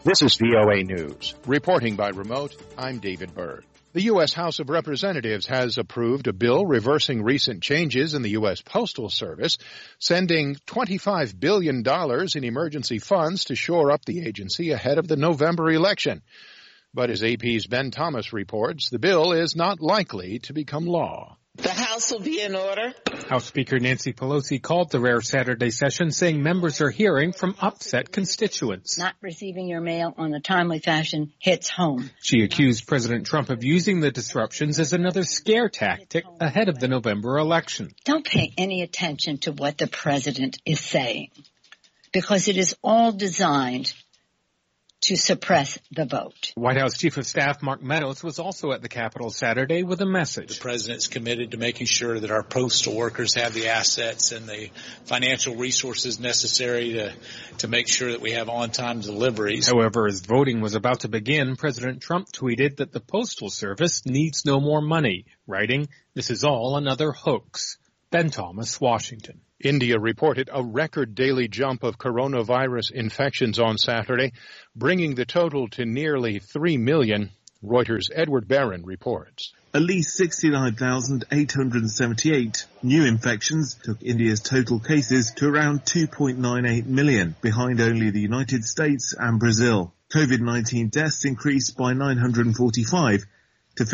This is VOA News. Reporting by remote, I'm David Byrd. The U.S. House of Representatives has approved a bill reversing recent changes in the U.S. Postal Service, sending $25 billion in emergency funds to shore up the agency ahead of the November election. But as AP's Ben Thomas reports, the bill is not likely to become law. The House will be in order. House Speaker Nancy Pelosi called the rare Saturday session, saying members are hearing from upset constituents. Not receiving your mail on a timely fashion hits home. She accused President Trump of using the disruptions as another scare tactic ahead of the November election. Don't pay any attention to what the president is saying, because it is all designed to suppress the vote. White House Chief of Staff Mark Meadows was also at the Capitol Saturday with a message. The president's committed to making sure that our postal workers have the assets and the financial resources necessary to make sure that we have on-time deliveries. However, as voting was about to begin, President Trump tweeted that the Postal Service needs no more money, writing, "This is all another hoax." Ben Thomas, Washington. India reported a record daily jump of coronavirus infections on Saturday, bringing the total to nearly 3 million. Reuters' Edward Barron reports. At least 69,878 new infections took India's total cases to around 2.98 million, behind only the United States and Brazil. COVID-19 deaths increased by 945 to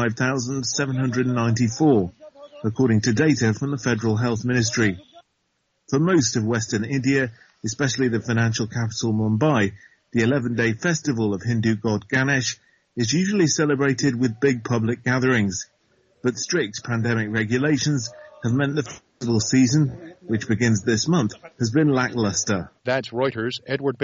55,794, according to data from the Federal Health Ministry. For most of Western India, especially the financial capital Mumbai, the 11-day festival of Hindu god Ganesh is usually celebrated with big public gatherings. But strict pandemic regulations have meant the festival season, which begins this month, has been lackluster. That's Reuters' Edward